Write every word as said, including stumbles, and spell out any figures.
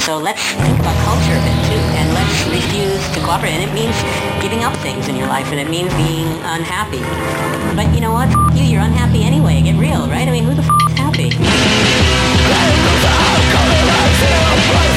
So let's think about culture a bit too, and let's refuse to cooperate. And it means giving up things in your life, and it means being unhappy. But you know what? F- you, you're unhappy anyway. Get real, right? I mean, who the f- is happy?